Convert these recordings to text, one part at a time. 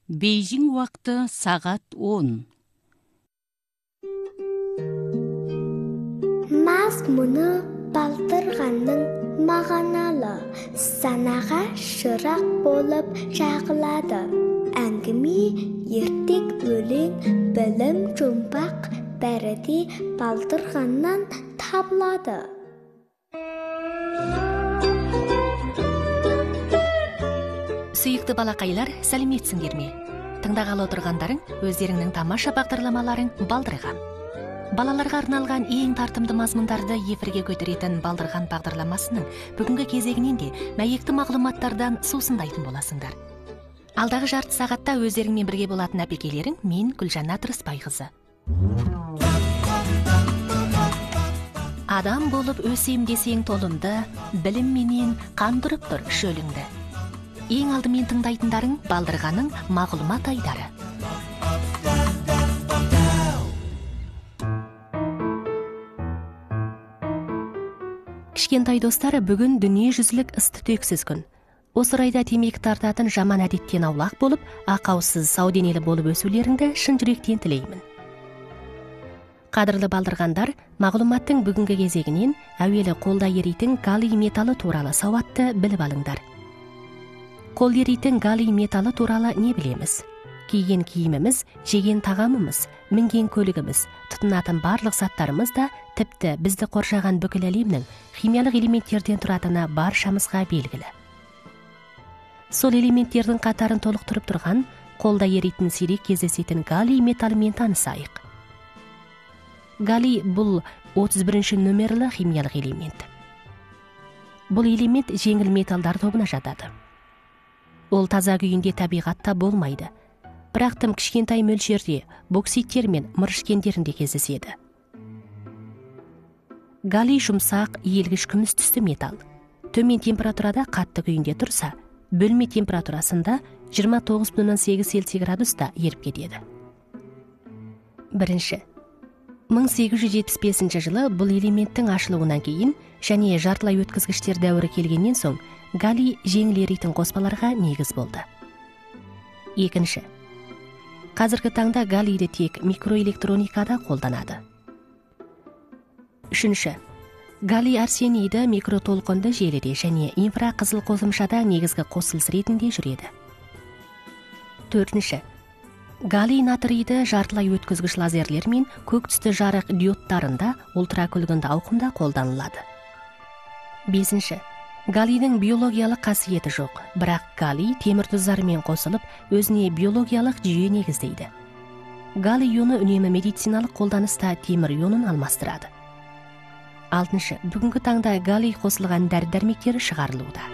Бейжің уақыты сағат 10. Мазмұны балдырғанның мағыналы, санаға шырақ болып жағылады. Әңгіме, ертек, өлең, білім, жұмбақ бәрі де балдырғаннан табылады. Сүйікті балақайлар, сәлеметсіңдер ме? Тыңдағалы отырғандарың өздеріңнің тамаша бағдарламаларың Балдырған. Балаларға арналған ең тартымды мазмұндарды эфирге көтеретін Балдырған бағдарламасының бүгінгі кезегінен де мәйекті мағлұматтардан сусындайтын боласыңдар. Алдағы жарты сағатта өздеріңмен бірге болатын әпекелерің мен Гүлжанат Рысбайқызы. Адам болып өсем десең толымды, білімменен қандырып тұр шөліңді. Ең алдымен тыңдайтындарың Балдырғаның мағлұмат айдары. Кішкентай достары, бүгін дүниежүзілік ыс-түтексіз күн. Осы орайда темекі тартатын жаман әдеттен аулақ болып, ақаусыз сау денелі болып өсулеріңді шын жүректен тілеймін. Қадірлі балдырғандар, мағлұматтың бүгінгі кезегінен әуелі қолда еритін галлий металы туралы сауатты біліп алыңдар. Қол еритін галлий металы туралы не білеміз? Киген киіміміз, жеген тағамымыз, мінген көлігіміз, тұтынатын барлық заттарымыз да тіпті бізді қоршаған бүкіл әлемнің химиялық элементтерден тұратыны баршамызға белгілі. Сол элементтердің қатарын толықтырып тұрған, қолда еритін сирек кездесетін галлий металымен танысайық. Галлий бұл 31-ші нөмірлі химиялық элемент. Бұл элемент жеңіл металдар тобына жатады. Ол таза күйінде табиғатта болмайды. Бірақ тым кішкентай мөлшерде бокситтер мен мырышкендерінде кездеседі. Галлий жұмсақ, иілгіш күміс түсті металл. Төмен температурада қатты күйінде тұрса, бөлме температурасында 29,8 Цельсий градуста еріп кетеді. Бірінші, 1875 жылы бұл элементтің ашылуынан кейін және жартылай өткізгіштер дәуірі келгеннен соң галлий жеңіл еритін қоспаларға негіз болды. Екінші, қазіргі таңда галлийді тек микроэлектроникада қолданады. Үшінші, галлий арсенийді микротолқынды желіде және инфрақызыл қосымшада негізгі қосылыс ретінде жүреді. Төртінші, галлий натрийді жартылай өткізгіш лазерлер мен көк түсті жарық диодтарында ультракүлгінді ауқымда қолданылады. Бесінші, галлийдің биологиялық қасиеті жоқ, бірақ галлий темір тұздарымен қосылып, өзіне биологиялық жүйе негіздейді. Галлий ионы үнемі медициналық қолданыста темір ионын алмастырады. Алтыншы, бүгінгі таңда галлий қосылған дәрі-дәрмектері шығарылуда.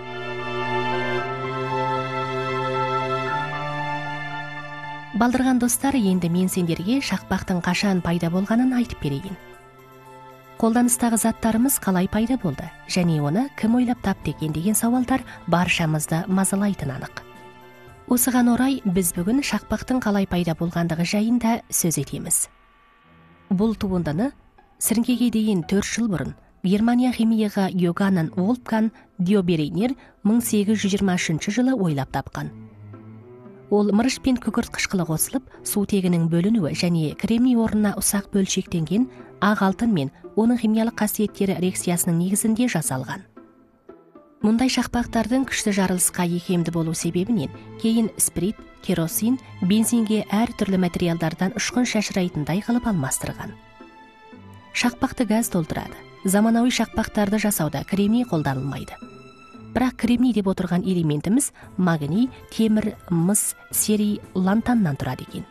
Балдырған достар, енді мен сендерге шақпақтың қашан пайда болғанын айтып берейін. Қолданыстағы заттарымыз қалай пайда болды, және оны кім ойлап тапты екен деген сауалдар баршамызды мазалайтын анық. Осыған орай біз бүгін шақпақтың қалай пайда болғандығы жайында сөз етеміз. Бұл туындыны сіріңкеге дейін 4 жыл бұрын Германия химигі Йоганн Волфганг Дьоберейнер 1823 жылы ойлап тапқан. Ол мырыш пен күкірт қышқылы қосылып, сутегінің бөлінуі және кремний орнына ұсақ бөлшектенген ақ алтын мен оның химиялық қасиеттері реакциясының негізінде жасалған. Мұндай шақпақтардың күшті жарылысқа икемді болу себебінен кейін спирт, керосин, бензинге әр түрлі материалдардан ұшқын шашырайтындай қылып алмастырған. Шақпақты газ толтырады. Заманауи шақпақтарды жасауда кремний қолданылмайды. Бірақ кремний деп отырған элементіміз магний, темір, мыс, серий, лантаннан тұрады екен.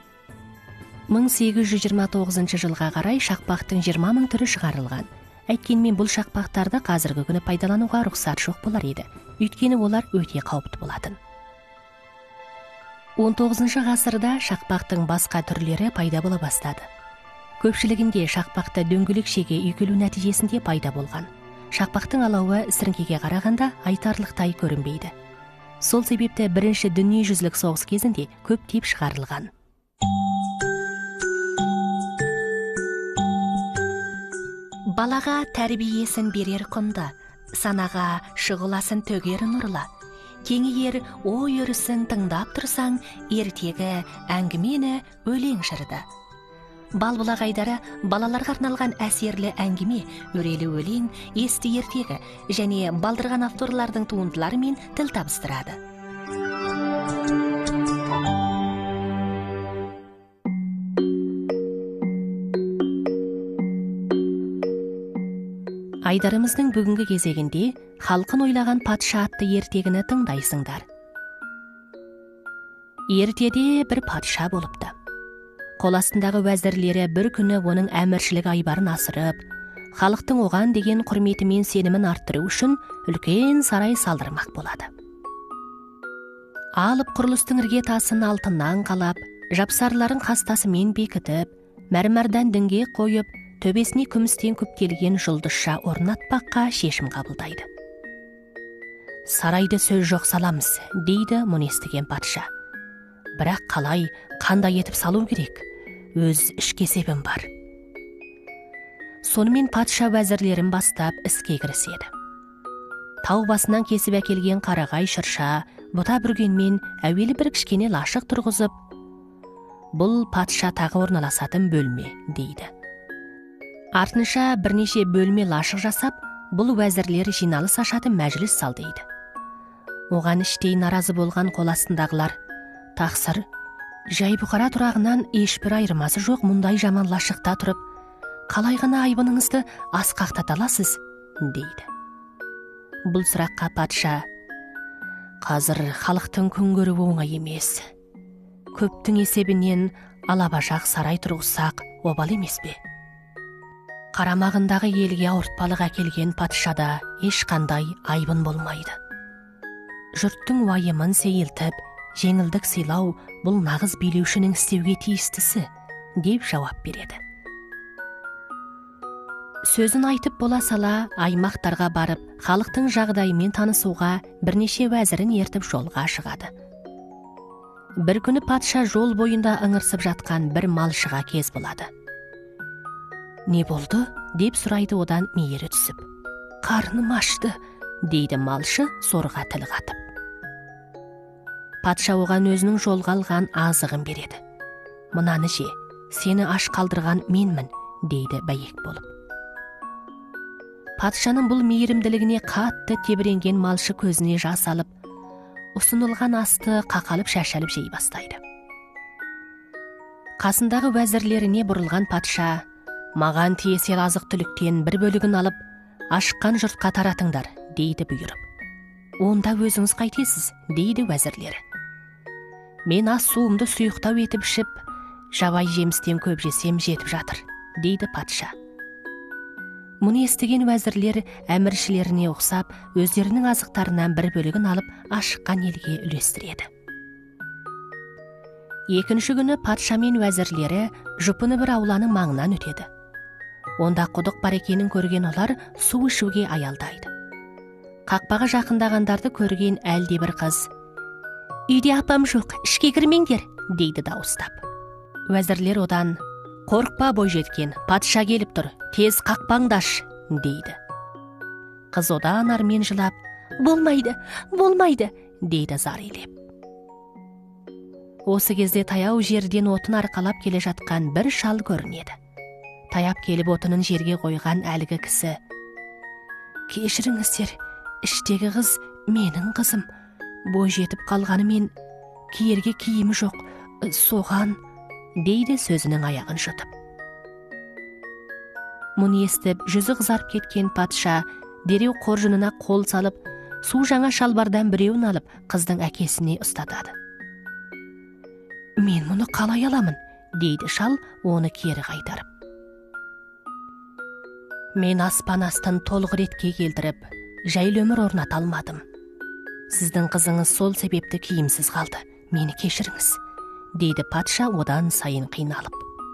1829 жылға қарай шақпақтың 20 000 түрі шығарылған. Әйткенмен бұл шақпақтарды қазіргі күні пайдалануға рұқсат жоқ болар еді. Өйткені олар өте қауіпті болатын. 19 ғасырда шақпақтың басқа түрлері пайда бола бастады. Көпшілігінде шақпақты дөңгелек шеге үйкелу нәтижесінде пайда болған. Шақпақтың алауы сіріңкеге қарағанда айтарлықтай көрінбейді. Сол себепті бірінші дүниежүзілік соғыс кезінде көптеп шығарылған. Балаға тәрбиесін берер құнды, санаға шұғыласын төгер нұрлы. кеңейер ой өрісін тыңдап тұрсаң, ертегі әңгімені өлең жырды. Балбұлақ айдары балаларға арналған әсерлі әңгіме, өрелі өлең, есті ертегі және балдырған авторлардың туындыларымен тіл табыстырады. Айдарымыздың бүгінгі кезегінде халқын ойлаған патша атты ертегіні тыңдайсыңдар. Ертеде бір патша болыпты. Қол астындағы уәзірлері бір күні оның әміршілік айбарын асырып, халықтың оған деген құрметі мен сенімін арттыру үшін үлкен сарай салдырмақ болады. Алып құрылыстың іргетасын алтыннан қалап, жапсарларын қастасымен бекітіп, мәрмәрдан діңге қойып, төбесіне күмістен көптелген жұлдызша орнатпаққа шешім қабылдайды. Сарайды сөз жоқ саламыз, дейді мұны естіген патша. Бірақ қалай, қандай етіп салу керек? Өз ішке себім бар. Сонымен патша уәзірлерін бастап іске кіріседі. Тау басынан кесіп әкелген қарағай шырша, бұта бүргенмен әуелі бір кішкене лашық тұрғызып, бұл патша тағы орналасатын бөлме, дейді. Артынша бірнеше бөлме лашық жасап, бұл уәзірлер жиналыс ашатын мәжіліс сал дейді. Оған іштей наразы болған қол астындағылар, тақсыр, жай бұқара тұрағынан ешбір айырмасы жоқ мұндай жаман лашықта тұрып, қалай ғана айбыныңызды асқақтата аласыз, дейді. Бұл сұраққа патша, қазір халықтың күн көруі оңай емес. Көптің есебінен алабажақ сарай тұрғызсақ обал емес пе? Қарамағындағы елге ауыртпалық әкелген патшада ешқандай айбын болмайды. Жұрттың уайымын сейілтіп, жеңілдік сыйлау бұл нағыз билеушінің істеуге тиістісі, деп жауап береді. Сөзін айтып бола сала, аймақтарға барып, халықтың жағдайымен танысуға бірнеше уәзірін ертіп жолға шығады. Бір күні патша жол бойында ыңырсып жатқан бір малшыға кез болады. Не болды? Деп сұрайды одан мейірі түсіп. Қарным ашты, дейді малшы сорға тіл қатып. Патша оған өзінің жолға алған азығын береді. Мынаны же, сені аш қалдырған менмін, дейді бәйек болып. Патшаның бұл мейірімділігіне қатты тебіренген малшы көзіне жас алып, ұсынылған асты қақалып шашалып жей бастайды. Қасындағы уәзірлеріне бұрылған патша, маған тиесер азық түліктен бір бөлігін алып, ашыққан жұртқа таратыңдар, дейді бұйырып. Онда өзіңіз қайтесіз, дейді уәзірлері. Мен ас суымды сұйықтау етіп ішіп, жабай жемістен көп жесем жетіп жатыр, дейді патша. Мұны естіген уәзірлер әміршілеріне ұқсап, өздерінің азықтарынан бір бөлігін алып, ашыққан елге үлестіреді. Екінші күні патша мен уәзірлері жұпыны бір ауланың маңынан өтеді. Онда құдық бар екенін көрген олар су ішуге аялдайды. Қақпаға жақындағандарды көрген әлде бір қыз, «Үйде апам жоқ, ішке кірмеңдер», дейді дауыстап. Уәзірлер одан, «Қорықпа бойжеткен, патша келіп тұр, тез қақпаңды аш», дейді. Қыз одан армен жылап, «Болмайды, болмайды», дейді зарилеп. Осы кезде таяу жерден отын арқалап келе жатқан бір шал көрінеді. Таяп келіп отынын жерге қойған әлгі кісі, «Кешіріңіздер, іштегі қыз менің қызым, бой жетіп қалғанымен киерге киімі жоқ, соған», дейді сөзінің аяғын жұтып. Мұны естіп, жүзі қызарып кеткен патша дереу қоржынына қол салып, су жаңа шалбардан біреуін алып, қыздың әкесіне ұстатады. «Мен мұны қалай аламын?» дейді шал, оны кері қайтарып. «Мен аспан астын толық ретке келдіріп, жайлы өмір орната алмадым. Сіздің қызыңыз сол себепті киімсіз қалды, мені кешіріңіз», дейді патша одан сайын қиналып.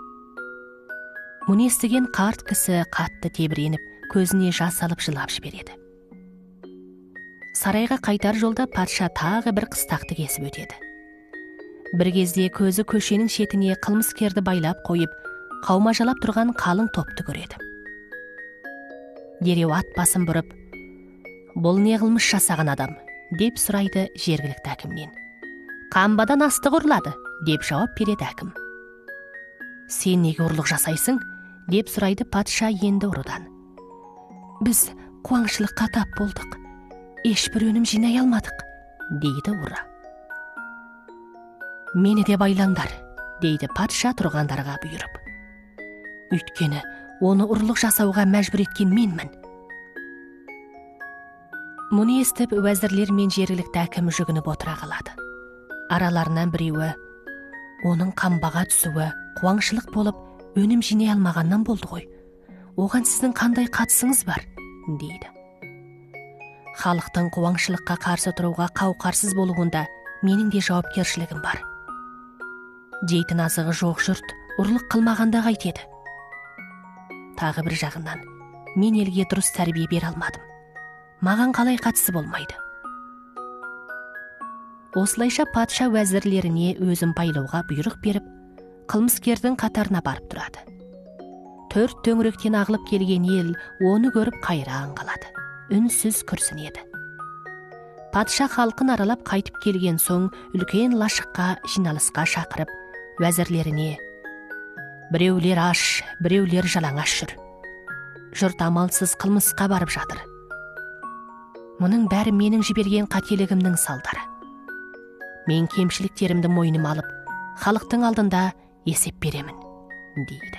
Мұны естіген қарт кісі қатты тебіреніп, көзіне жас алып жылап жібереді. Сарайға қайтар жолда патша тағы бір қыстақты кесіп өтеді. Бір кезде көзі көшенің шетіне қылмыскерді байлап қойып, қаумажалап тұрған қалың топты көреді. Дереу ат басын бұрып, «Бұл не қылмыс жасаған адам? деп сұрайды жергілікті әкімнен. Қамбадан астық ұрлады, деп жауап береді әкім. Сен неге ұрлық жасайсың? деп сұрайды патша енді ұрыдан. Біз қуаңшылыққа тап болдық. Ешбір өнім жинай алмадық, дейді ұры. Мені де байлаңдар, дейді патша тұрғандарға бұйырып. Өйткені оны ұрлық жасауға мәжбүр еткен менмін. Мұны естіп, уәзірлер мен жергілікті әкім жүгініп отыра қалады. Араларынан біреуі, оның қамбаға түсуі қуаңшылық болып, өнім жинай алмағаннан болды ғой. Оған сіздің қандай қатысыңыз бар, дейді. Халықтың қуаңшылыққа қарсы тұруға қауқарсыз болуында менің де жауапкершілігім бар. Дейтін азығы жоқ жұрт ұрлық қылмағанда қайтеді. Тағы бір жағынан, мен елге дұрыс тәрбие бере алмадым. Маған қалай қатысы болмайды. Осылайша патша уәзірлеріне өзін байлауға бұйрық беріп, қылмыскердің қатарына барып тұрады. Төрт төңіректен ағылып келген ел оны көріп қайран қалады. Үнсіз күрсінеді. Патша халқын аралап қайтып келген соң үлкен лашыққа жиналысқа шақырып, уәзірлеріне: біреулер аш, біреулер жалаңаш жүр. Жұрт амалсыз қылмысқа барып жатыр. Мұның бәрі менің жіберген қателігімнің салдары. Мен кемшіліктерімді мойныма алып, халықтың алдында есеп беремін, дейді.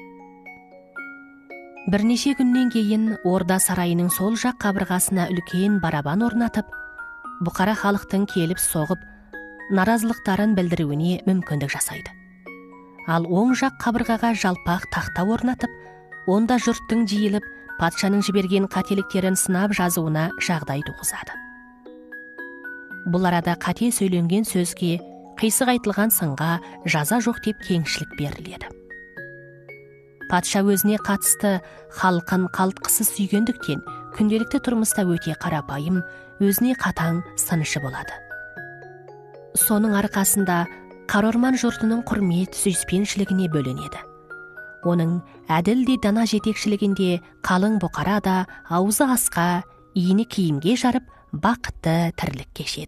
Бірнеше күннен кейін орда сарайының сол жақ қабырғасына үлкен барабан орнатып, бұқара халықтың келіп соғып, наразылықтарын білдіруіне мүмкіндік жасайды. Ал оң жақ қабырғаға жалпақ тақта орнатып, онда жұрттың жиылып, патшаның жіберген қателіктерін сынап жазуына жағдай туғызады. Бұл арада қате сөйленген сөзге, қисық айтылған сынға жаза жоқ деп кеңшілік беріледі. Патша өзіне қатысты халқын қалтқысыз сүйгендіктен күнделікті тұрмыста өте қарапайым, өзіне қатаң сыншы болады. Соның арқасында Қарорман жұртының құрмет сүйіспеншілігіне бөленеді. Оның әділ де дана жетекшілігінде қалың бұқара да аузы асқа, иіні киімге жарып, бақытты тірлік кешеді.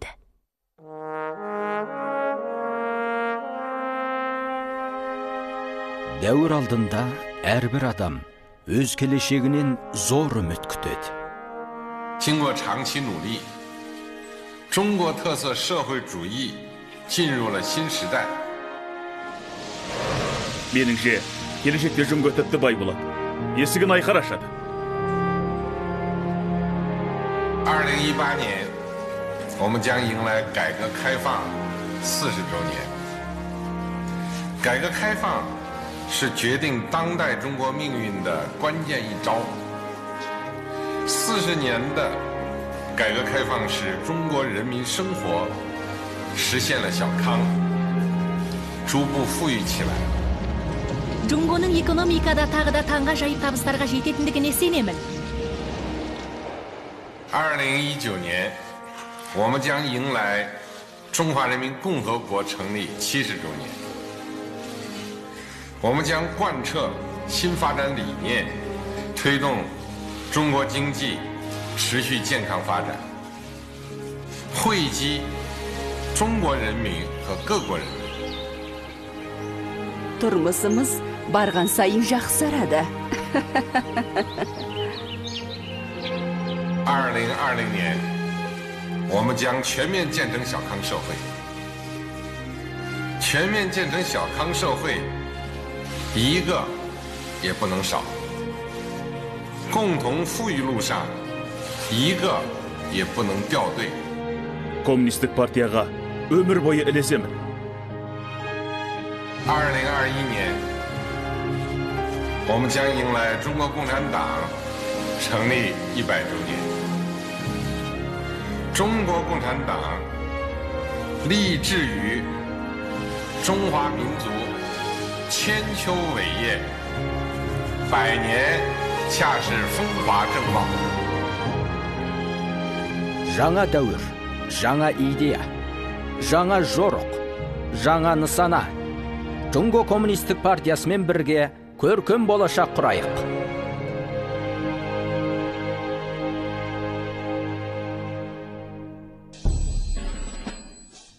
Дәуір алдында әрбір адам өз келешегінен зор үміт күтеді. 经过长期努力，中国特色社会主义进入了新时代。 Меніңше, келешекте жөнге тіпті бай болады. Есігін айқар ашады. 2018年，我们将迎来改革开放40周年。改革开放是决定当代中国命运的关键一招。40年的改革开放使中国人民生活实现了小康，逐步富裕起来。 Жұңғының экономикада тағы да таңға жайып табыстарға жететіндігіне сенемін. 2019年，我们将迎来中华人民共和国成立70周年。我们将贯彻新发展理念，推动中国经济持续健康发展，惠及中国人民和各国人民。 Тұрмысымыз барған сайын жақсарады. 2020年，我们将全面建成小康社会。全面建成小康社会，一个也不能少。共同富裕路上，一个也不能掉队。 Коммунистік партияға өмір бойы ілесемін. 2021年，我们将迎来中国共产党成立100周年。中国共产党立志于中华民族千秋伟业，100年恰是风华正茂。 Жаңа дәуір, жаңа идея, жаңа жорық, жаңа нысана. Жұңго коммунистік партиясымен бірге көркем болашақ құрайық.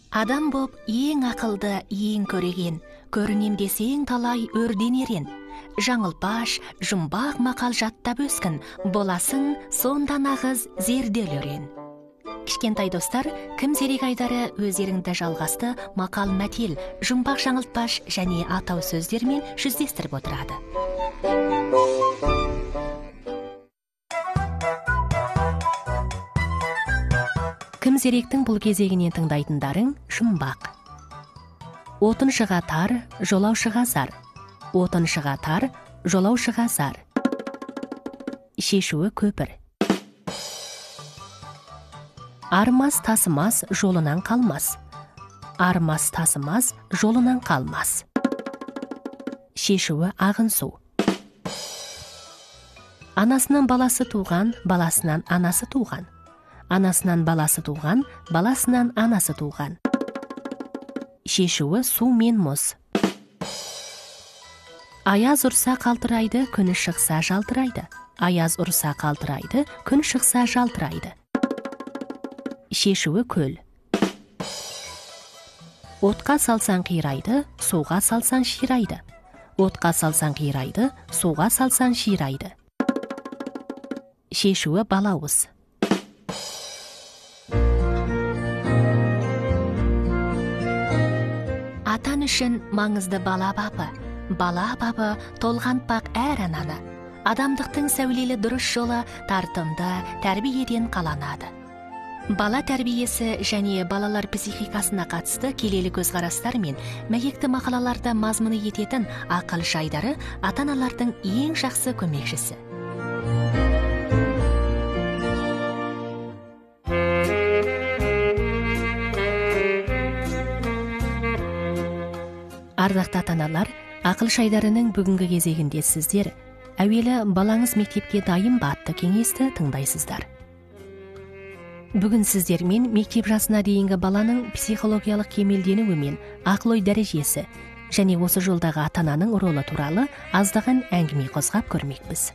Адам боп ең ақылды, ең көреген, көрінем десең талай өрденерен. Жаңылпаш, жұмбақ мақал жаттап өскін, боласың сонда нағыз зерделі өрен. Кішкентай достар, кім зерек айдары өздеріңді жалғасты мақал мәтел, жұмбақ жаңылтпаш және атау сөздермен жүздестіріп отырады. Кім зеректің бұл кезегінен тыңдайтындарың жұмбақ. Отыншыға тар, жолаушыға зар. Отыншыға тар, жолаушыға зар. Шешуі көпір. Армас тасымас, жолынан қалмас. Армас тасымас, жолынан қалмас. Шешуі ағын су. Анасынан баласы туған, баласынан анасы туған. Анасынан баласы туған, баласынан анасы туған. Шешуі су мен мұз. Аяз ұрса қалтырайды, күні шықса жалтырайды. Аяз ұрса қалтырайды, күн шықса жалтырайды. Шешуі көл. Отқа салсан қирайды, суға салсан ширайды. Отқа салсан қирайды, суға салсан ширайды. Шешуі балауыз. Атан үшін маңызды бала бабы. Бала бабы толғантпақ әр ананы. Адамдықтың сәулелі дұрыс жолы тартымды тәрбиеден қаланады. Бала тәрбиесі және балалар психикасына қатысты келелі көзқарастар мен мәйекті мақалаларда мазмұны ететін ақыл жайдары ата-аналардың ең жақсы көмекшісі. Ардақты ата-аналар, ақыл жайдарының бүгінгі кезегінде сіздер әуелі балаңыз мектепке дайын ба атты кеңесті тыңдайсыздар. Бүгін сіздермен мектеп жасына дейінгі баланың психологиялық кемелденуі мен ақыл-ой дәрежесі және осы жолдағы ата-ананың ролы туралы аздаған әңгіме қозғап көрмекпіз.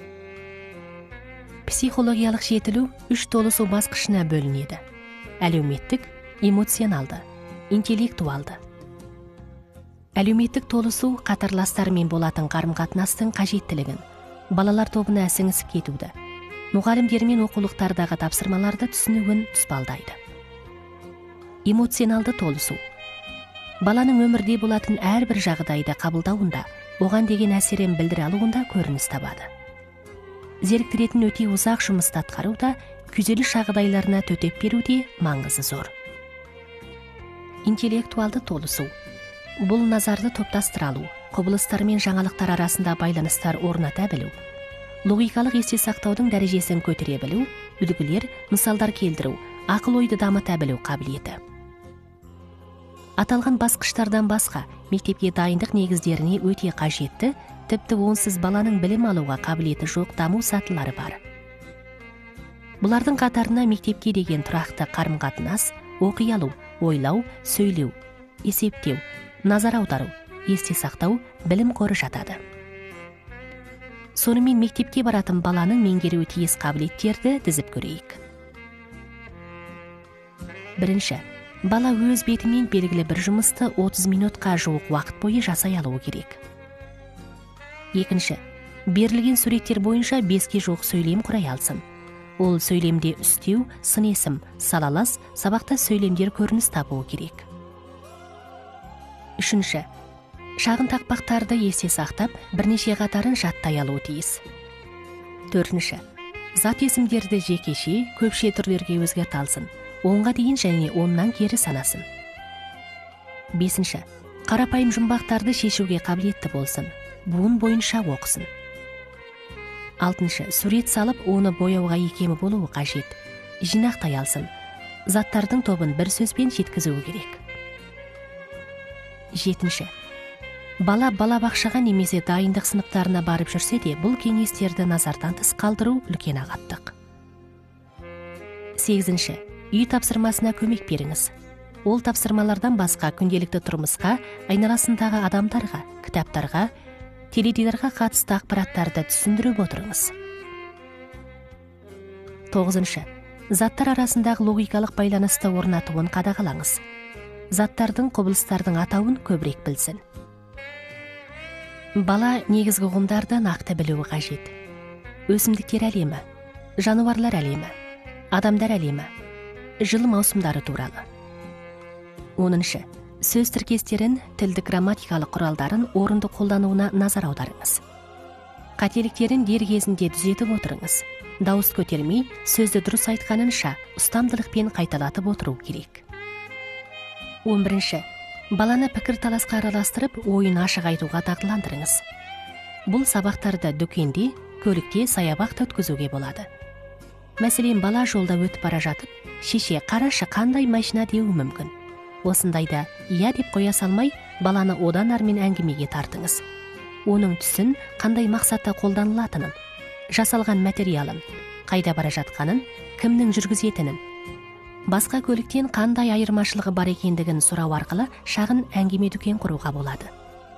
Психологиялық жетілу 3 толысу басқышына бөлінеді. Әлеуметтік, эмоционалды, интеллектуалды. Әлеуметтік толысу қатарластармен болатын қарым-қатынастың қажеттілігін, балалар тобына сіңісіп кетуді, мұғалімдер мен оқулықтардағы тапсырмаларды түсінуін тұспалдайды. Эмоционалды толысу. Баланың өмірде болатын әрбір жағдайды қабылдауында, оған деген әсерін білдіре алуында көрініс табады. Зеріктіретін өте ұзақ жұмысты атқаруда, күйзеліс жағдайларына төтеп беруде маңызы зор. Интеллектуалды толысу. Бұл назарды топтастыра алу, құбылыстар мен жаңалықтар арасында байланыстар орната білу, логикалық есте сақтаудың дәрежесін көтере білу, үлгілер, мысалдар келтіру, ақыл-ойды дамыта білу қабілеті. Аталған басқыштардан басқа, мектепке дайындық негіздеріне өте қажетті, тіпті онсыз баланың білім алуға қабілеті жоқ даму сатылары бар. Бұлардың қатарына мектепке деген тұрақты қарым-қатынас, оқи алу, ойлау, сөйлеу, есептеу, назар аудару, есте сақтау, білім қоры жатады. Сонымен мектепке баратын баланың меңгеруі тиіс қабілеттерді тізіп көрейік. Бірінші, бала өз бетімен белгілі бір жұмысты 30 минутқа жуық уақыт бойы жасай алуы керек. Екінші, берілген суреттер бойынша 5-ке жуық сөйлем құрай алсын. Ол сөйлемде үстеу, сын есім, салалас, сабақта сөйлемдер көрініс табуы керек. Үшінші, шағын тақпақтарды есте сақтап, бірнеше қатарын жаттай алуы тиіс. Төртінші, зат есімдерді жекеше, көпше түрлерге өзгерте алсын, онға дейін және оннан кері санасын. Бесінші, қарапайым жұмбақтарды шешуге қабілетті болсын, буын бойынша оқысын. Алтыншы, сурет салып, оны бояуға икемі болуы қажет, жинақтай алсын, заттардың тобын бір сөзбен жеткізуі керек. Жетінші, бала балабақшаға немесе дайындық сыныптарына барып жүрсе де, бұл кеңестерді назардан тыс қалдыру үлкен ағаттық. Сегізінші, үй тапсырмасына көмек беріңіз. Ол тапсырмалардан басқа күнделікті тұрмысқа, айналасындағы адамдарға, кітаптарға, теледидарға қатысты ақпараттарды түсіндіріп отырыңыз. Тоғызыншы, заттар арасындағы логикалық байланысты орнатуын қадағалаңыз. заттардың, құбылыстардың атауын көбірек білсін. Бала негізгі ұғымдарды нақты білуі қажет. Өсімдіктер әлемі, жануарлар әлемі, адамдар әлемі, жыл маусымдары туралы. 10. Сөз тіркестерін, тілдік грамматикалық құралдарын орынды қолдануына назар аударыңыз. Қателіктерін дер кезінде түзетіп отырыңыз. Дауыс көтермей, сөзді дұрыс айтқанынша ұстамдылықпен қайталатып отыру керек. 11. Баланы пікір таласқа араластырып, ойын ашық айтуға дағдыландырыңыз. Бұл сабақтарды дүкенде, көлікте, саябақта өткізуге болады. Мәселен, бала жолда өтіп бара жатып, шеше, қарашы қандай машина деуі мүмкін. Осындайда иә деп қоя салмай, баланы одан армен әңгімеге тартыңыз. Оның түсін, қандай мақсатта қолданылатынын, жасалған материалын, қайда бара жатқанын, кімнің жүргізетінін, басқа көліктен қандай айырмашылығы бар екендігін сұрау арқылы шағын әңгіме дүкен құруға болады.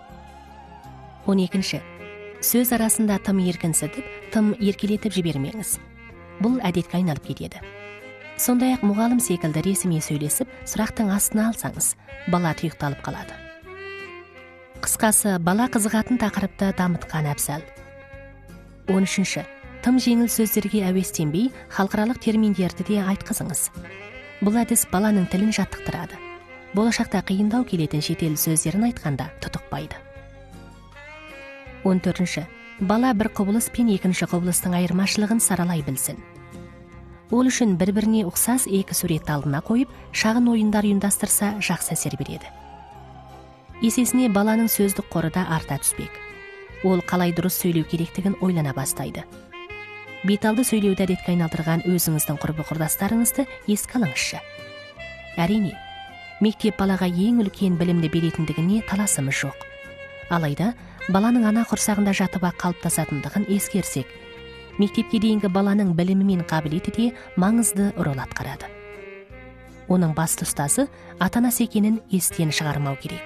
12. Сөз арасында тым еркінсітіп, тым еркелетіп жібермеңіз. Бұл әдетке айналып кетеді. Сондай-ақ мұғалім секілді ресми сөйлесіп, сұрақтың астына алсаңыз, бала тұйықталып қалады. Қысқасы, бала қызығатын тақырыпты дамытқан әбзал. 13. Тым жеңіл сөздерге әуестенбей, халықаралық терминдерді де айтқызыңыз. Бұл әдіс баланың тілін жаттықтырады. Болашақта қиындау келетін шетел сөздерін айтқанда тұтықпайды. 14. Бала бір құбылыс пен екінші құбылыстың айырмашылығын саралай білсін. Ол үшін бір-біріне ұқсас екі суретті алдына қойып, шағын ойындар ұйымдастырса жақсы әсер береді. Есесіне баланың сөздік қоры да арта түспек. Ол қалай дұрыс сөйлеу керектігін ойлана бастайды. Беталды сөйлеуді әдетке айналдырған өзіңіздің құрбы құрдастарыңызды еске алыңызшы. Әрине, мектеп балаға ең үлкен білімді беретіндігіне таласымыз жоқ. Алайда, баланың ана құрсағында жатып қалыптасатындығын ескерсек, мектепке дейінгі баланың білімі мен қабілеті де маңызды рөл атқарады. Оның басты ұстазы ата-анасы екенін естен шығармау керек.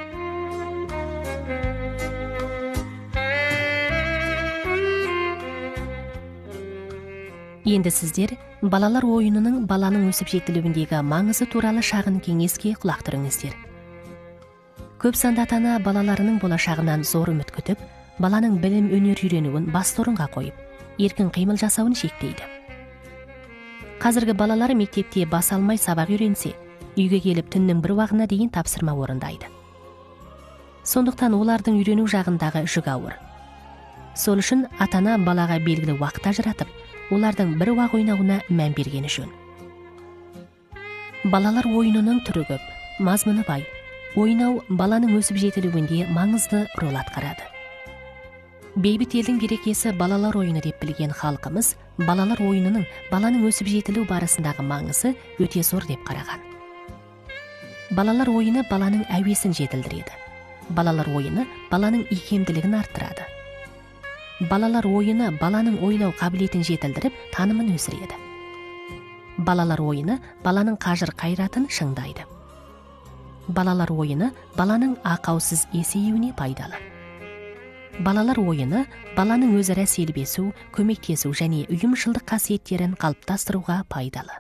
Енді сіздер балалар ойынының баланың өсіп жетілуіндегі маңызы туралы шағын кеңеске құлақ түріңіздер. Көп санды ата-ана балаларының болашағынан зор үміт күтіп, баланың білім өнер үйренуін басты орынға қойып, еркін қимыл жасауын шектейді. Қазіргі балалар мектепте бас алмай сабақ үйренсе, үйге келіп түннің бір уағына дейін тапсырма орындайды. Сондықтан олардың үйрену жағындағы жүк ауыр. Сол үшін ата-ана балаға белгілі уақыт ажыратып, олардың бір уақ ойнауына мән бергені жөн. Балалар ойынының түрі көп, мазмұны бай. Ойнау баланың өсіп жетілуінде маңызды рөл атқарады. Бейбіт елдің берекесі балалар ойыны деп білген халқымыз, балалар ойынының баланың өсіп жетілу барысындағы маңызы өте зор деп қараған. Балалар ойыны баланың әуесін жетілдіреді. Балалар ойыны баланың икемділігін арттырады. Балалар ойыны баланың ойлау қабілетін жетілдіріп, танымын өсіреді. Балалар ойыны баланың қажыр қайратын шыңдайды. Балалар ойыны баланың ақаусыз есеюіне пайдалы. Балалар ойыны баланың өзара селбесу, көмектесу және ұйымшылдық қасиеттерін қалыптастыруға пайдалы.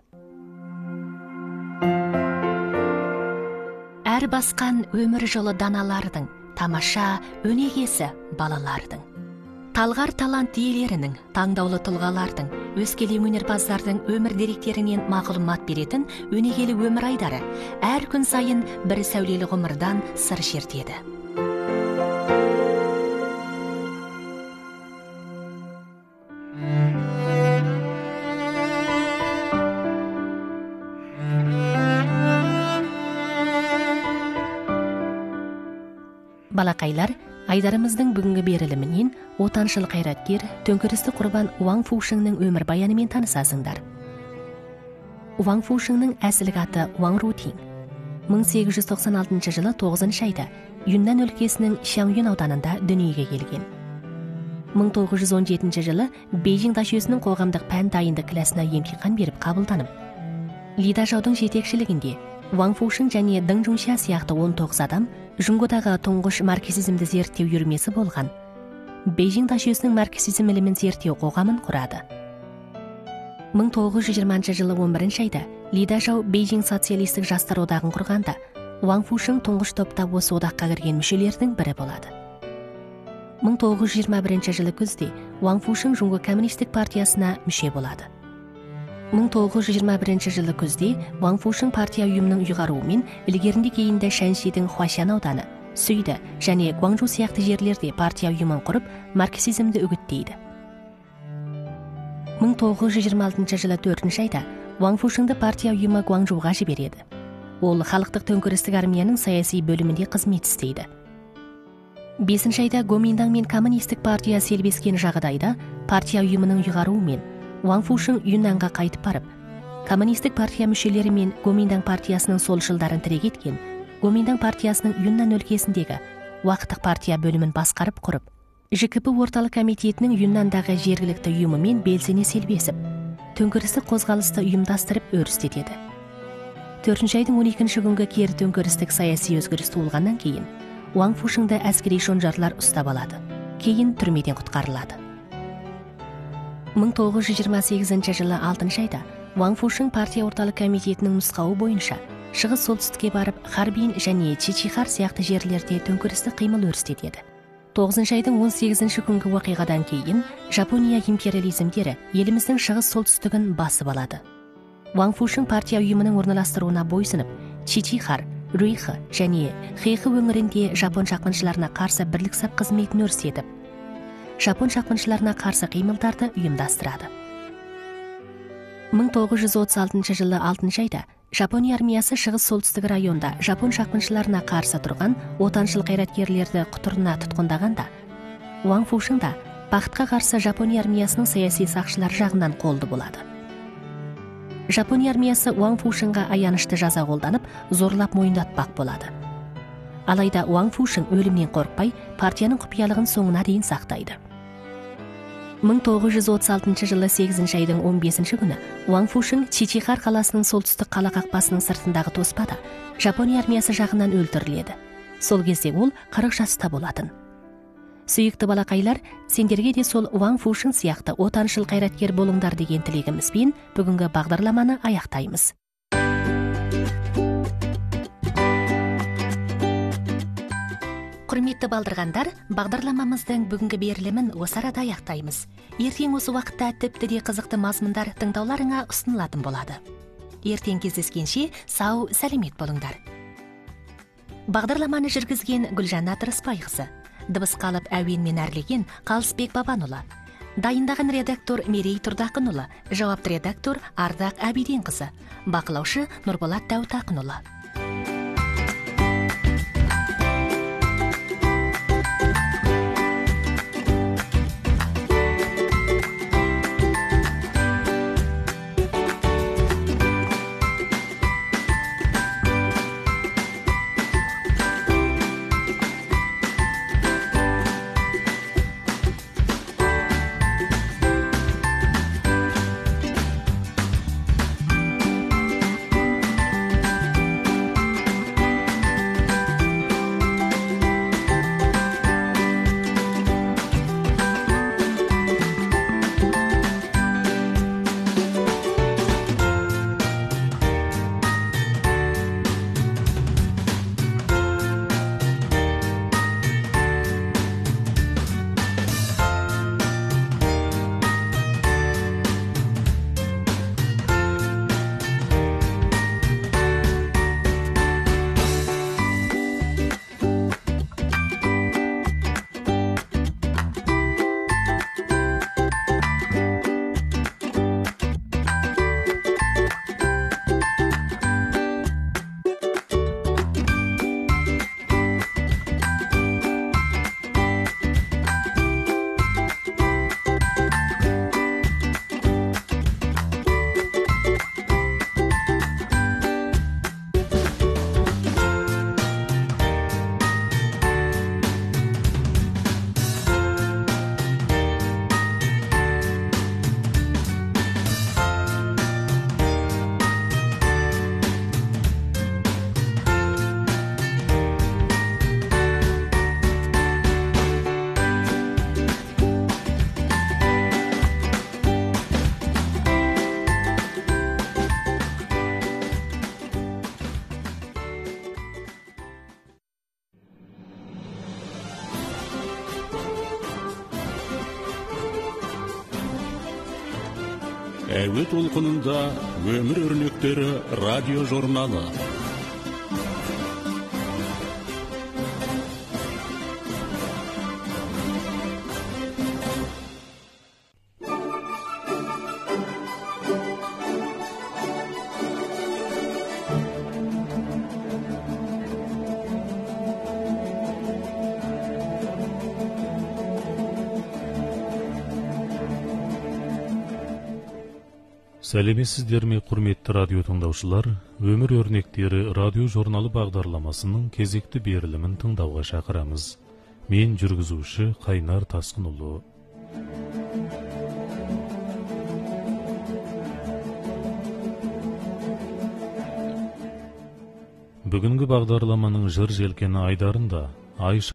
Әр басқан өмір жолы даналардың, тамаша өнегесі балалардың. Талғар талант иелерінің, таңдаулы тұлғалардың, өскелең өнерпаздардың өмір деректерінен мағлұмат беретін өнегелі өмір айдары әр күн сайын бір сәулелі ғұмырдан сыр шертеді. Балақайлар, айдарымыздың бүгінгі берілімінен отаншыл қайраткер, төңкерісті құрбан Уаң Фушыңның өмір баянымен танысасыңдар. Уаң Фушыңның әсілік аты Уаң Рутин. 1896 жылы 9 айда Юннан өлкесінің Шаңюн ауданында дүниеге келген. 1917 жылы Бейжің дашөсінің қоғамдық пән дайындық класына емтихан беріп қабылданып, Ли Дажаудың жетекшілігінде Уаң Фушың және Дың Жунша сияқты 19 адам Жұңғодағы тұңғыш марксизмді зерттеу үйірмесі болған Бейжің дашөсінің марксизм ілімін зерттеу қоғамын құрады. 1920 жылы 11 айда Ли Дажау Бейжің социалистік жастар одағын құрғанда, Ван Фушың тұңғыш топта осы одаққа кірген мүшелердің бірі болады. 1921 жылы күзде Ван Фушың Жунго коммунистік партиясына мүше болады. 1921 жылы күзде Ван Фушың партия ұйымының ұйғаруымен ілгерінде кейінді Шаншидің Хуашан ауданы, Сүйді және Гуанчжоу сияқты жерлерде партия ұйымын құрып, марксизмді үгіттейді. 1926 жылы 4 айда Ван Фушыңды партия ұйымы Гуанчжоуға жібереді. Ол халықтық төңкерістік армияның саяси бөлімінде қызмет істейді. 5 айда Гоминдаң мен коммунистік партия селбескен жағдайда партия ұйымының ұйғаруымен Ван Фушың Юннанға қайтып барып, коммунистік партия мүшелері мен Гоминдаң партиясының солшылдарын тірек еткен Гоминдаң партиясының Юннан өлкесіндегі уақыттық партия бөлімін басқарып құрып, ЖКП орталық комитетінің Юннандағы жергілікті ұйымымен белсене селбесіп, төңкерістік қозғалысты ұйымдастырып өрістетеді. 4 айдың 12 күнгі кері төңкерістік саяси өзгеріс туылғаннан кейін Ван Фушыңды әскери шонжарлар ұстап алады. Кейін түрмеден құтқарылады. 1928 жылы 6 айда Ван Фушың партия орталық комитетінің нұсқауы бойынша шығыс солтүстікке барып, Харбин және Чичихар сияқты жерлерде төңкерістік қимыл өрістетеді. 9 айдың 18 күнгі уақиғадан кейін Жапония империализмдері еліміздің шығыс солтүстігін басып алады. Ван Фушың партия ұйымының орналастыруына бойсынып, Чичихар, Руйхы және Хэйхы өңірінде жапон шапқыншыларына қарсы бірлік сап қызметін өрістетіп, жапон шапқыншыларына қарсы қимылдарды ұйымдастырады. 1936 жылы 6 айда Жапония армиясы шығыс солтүстік районда жапон шапқыншыларына қарсы тұрған отаншыл қайраткерлерді құтырына тұтқындағанда, Ван Фушың да бақытқа қарсы Жапония армиясының саяси сақшылар жағынан қолды болады. Жапония армиясы Ван Фушыңға аянышты жаза қолданып, зорлап мойындатпақ болады. Алайда Ван Фушың өлімнен қорықпай, партияның құпиялығын соңына дейін сақтайды. 1936 жылы 8 айдың 15 күні Ван Фушың Чичихар қаласының солтүстік қала қақпасының сыртындағы тоспада Жапония армиясы жағынан өлтіріледі. Сол кезде ол 40 жаста болатын. Сүйікті балақайлар, сендерге де сол Ван Фушың сияқты отаншыл қайраткер болыңдар деген тілегімізбен бүгінгі бағдарламаны аяқтаймыз. Құрметті балдырғандар, бағдарламамыздың бүгінгі берілімін осы арада аяқтаймыз. Ертең осы уақытта тіпті де қызықты мазмұндар тыңдауларыңа ұсынылатын болады. Ертең кездескенше сау, сәлемет болыңдар. Бағдарламаны жүргізген Гүлжан Атырыспайқызы, дыбысқа алып әуенмен әрлеген Қалысбек Бабанұлы, дайындаған редактор Мерей Тұрдақынұлы, жауапты редактор Ардақ Әбиденқызы, бақылаушы Нұрболат Дәутақынұлы. әуе толқынында өмір өрнектері радио журналы. Сәлеметсіздер ме, құрметті радио тыңдаушылар? Өмір өрнектері радио журналы бағдарламасының кезекті берілімін тыңдауға шақырамыз. Мен жүргізуші Қайнар Тасқынұлы. Бүгінгі бағдарламаның жыр желкені айдарында Айша